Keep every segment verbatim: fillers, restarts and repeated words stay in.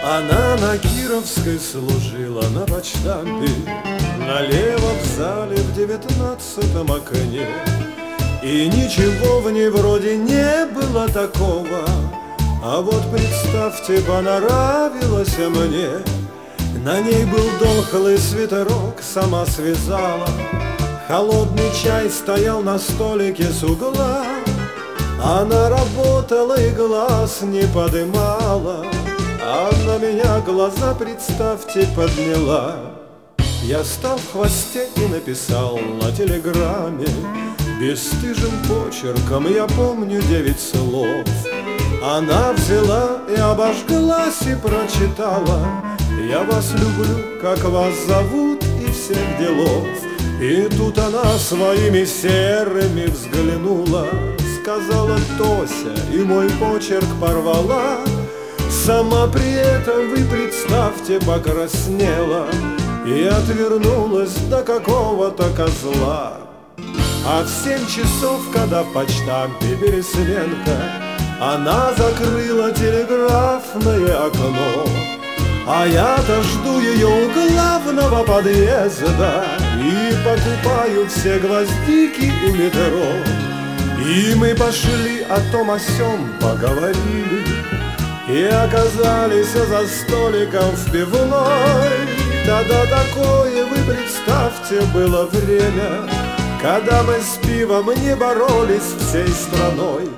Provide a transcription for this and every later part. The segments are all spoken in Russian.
Она на Кировской служила на почтампе, налево в зале в девятнадцатом окне. И ничего в ней вроде не было такого, а вот представьте, понравилась мне. На ней был дохлый свитерок, сама связала. Холодный чай стоял на столике с угла. Она работала и глаз не подымала, а на меня глаза, представьте, подняла. Я стал в хвосте и написал на телеграмме бесстыжим почерком, я помню, девять слов. Она взяла и обожглась и прочитала: я вас люблю, как вас зовут, и всех делов. И тут она своими серыми взглянула, сказала: Тося, и мой почерк порвала. Сама при этом, вы представьте, покраснела и отвернулась до какого-то козла. А в семь часов, когда в почтампе пересменка, она закрыла телеграфное окно. А я-то жду ее у главного подъезда и покупаю все гвоздики у метро. И мы пошли о том о сём поговорили и оказались за столиком в пивной. Тогда такое, вы представьте, было время, когда мы с пивом не боролись всей страной.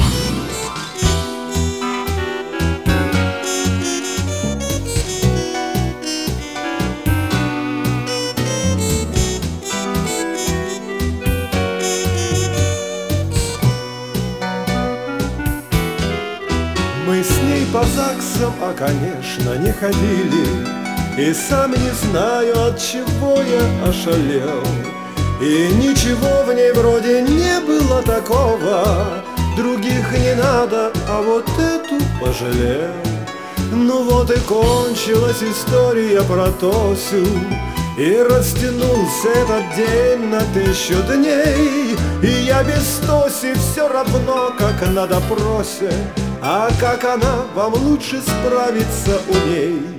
Мы с ней по ЗАГСам, а, конечно, не ходили, и сам не знаю, от чего я ошалел. И ничего в ней вроде не было такого, других не надо, а вот эту пожалел. Ну вот и кончилась история про Тосю, и растянулся этот день на тысячу дней. И я без Тоси все равно, как на допросе, а как она, вам лучше справиться у ней.